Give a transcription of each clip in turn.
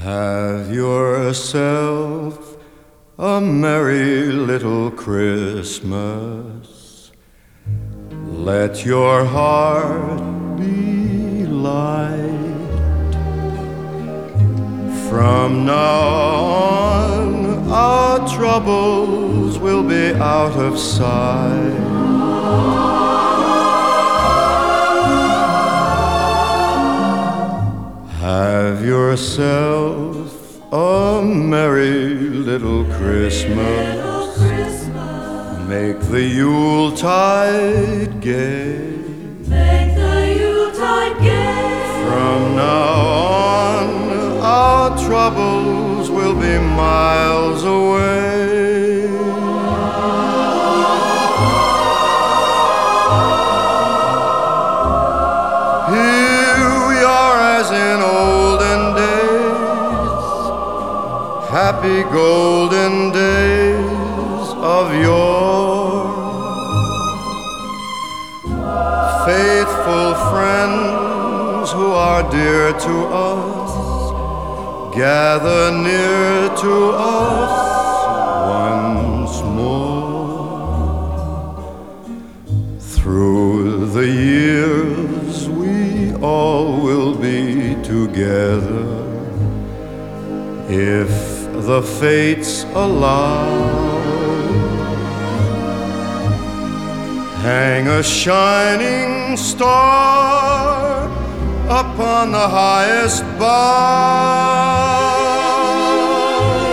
Have yourself a merry little Christmas. Let your heart be light. From now on, our troubles will be out of sight. Have yourself a merry little Christmas. Make the Yuletide gay. Make the Yuletide gay. From now on, our troubles will be miles away. Here we are as in olden days, happy golden days of yore. Faithful friends who are dear to us, gather near to us once more. Through the years we all will be together, if the fates allow. Hang a shining star upon the highest bough,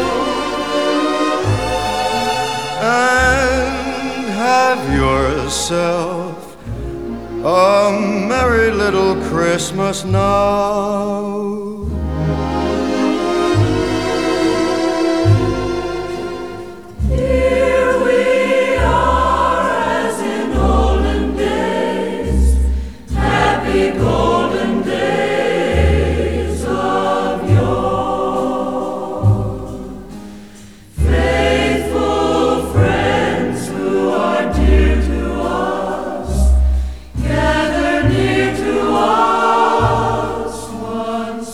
and have yourself a merry little Christmas now. Golden days of yore. Faithful friends who are dear to us, gather near to us once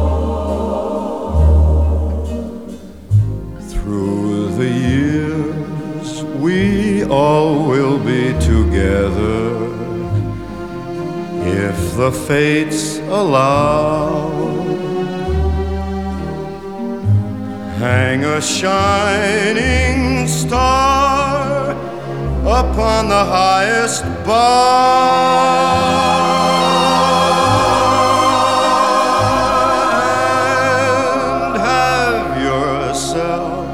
more. Through the years we all will be together, if the fates allow. Hang a shining star upon the highest bough, and have yourself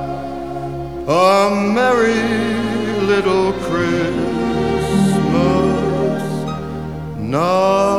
a merry little Christmas now.